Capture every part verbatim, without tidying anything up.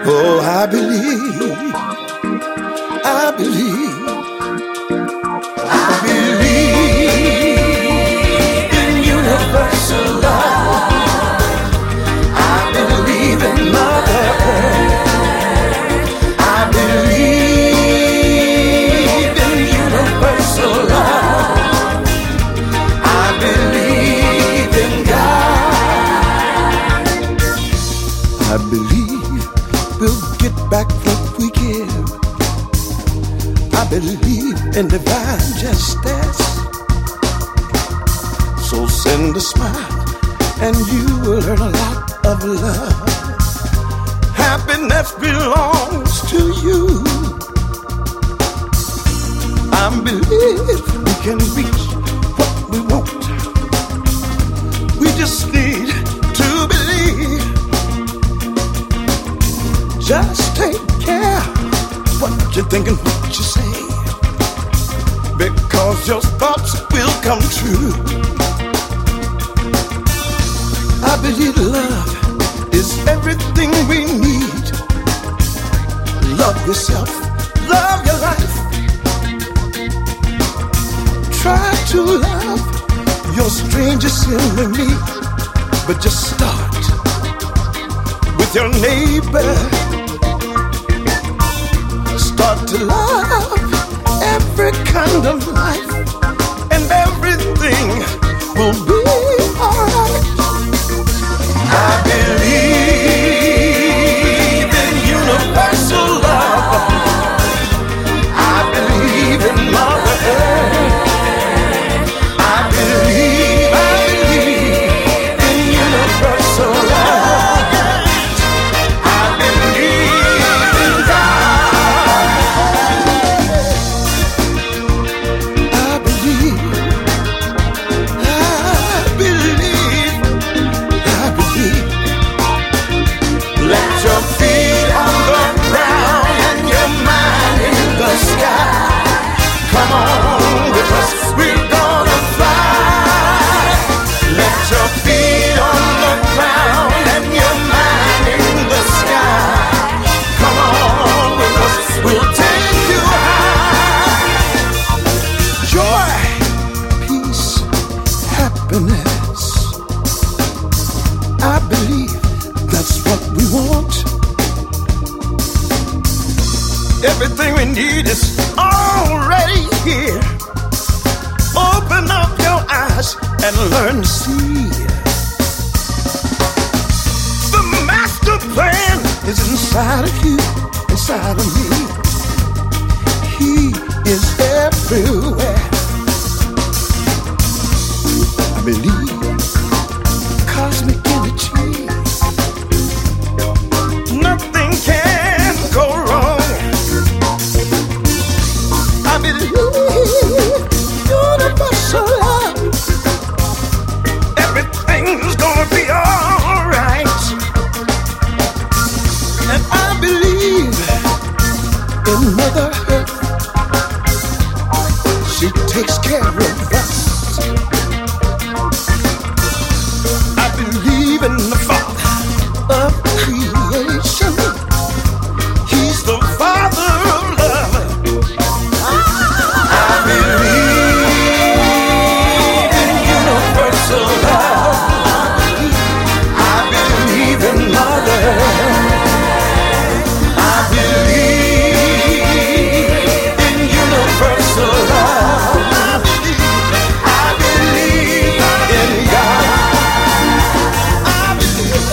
Oh, I believe, I believe, I believe in universal love. I believe in Mother Earth. I believe in universal love. I believe in God. I believe we'll get back what we give. I believe in divine justice. So send a smile and you will learn a lot of love. Happiness belongs to you. I believe we can reach what we want. We just need to believe. Just take care what you're thinking, what you say, because your thoughts will come true. I believe love is everything we need. Love yourself, love your life. Try to love your strangest enemy, but just start with your neighbor. Start to love every kind of life, and everything will be alright. I believe in universal love. I believe in Mother Earth. I believe, I believe in universal love. I believe in God. I believe, I believe, I believe. Let your feet on the ground and your mind in the sky. Come on with us, we're gonna fly. Let your feet on the ground and your mind in the sky. Come on with us, we'll take you high. Joy, peace, happiness. I believe that's what we want. Everything we need is already here. Open up your eyes and learn to see. The master plan is inside of you, inside of me. He is everywhere. I believe cosmic energy. Nothing can go wrong. I believe universal love. Everything's gonna be alright. And I believe in Mother Earth. She takes care of us. I believe in the Father of creation. He's the Father of love. I believe in universal love. I believe in Mother. I believe in universal love. I believe in God. I believe,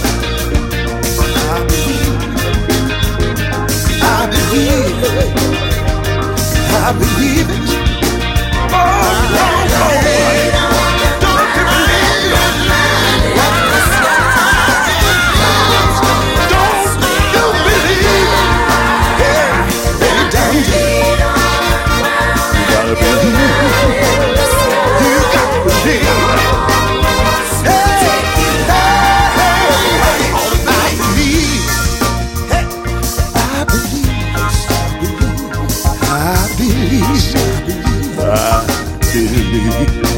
I believe, I believe it. Oh, Lord, Lord. Don't you believe it? Don't you believe it? Hey, hey, down here. You gotta believe. You gotta believe. Hey, hey, hey, I believe. Hey, I believe. I believe. I believe. I believe.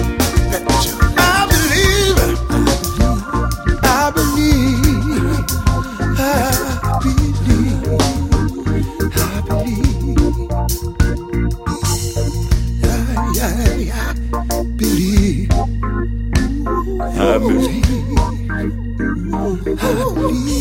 I believe. I believe. I believe.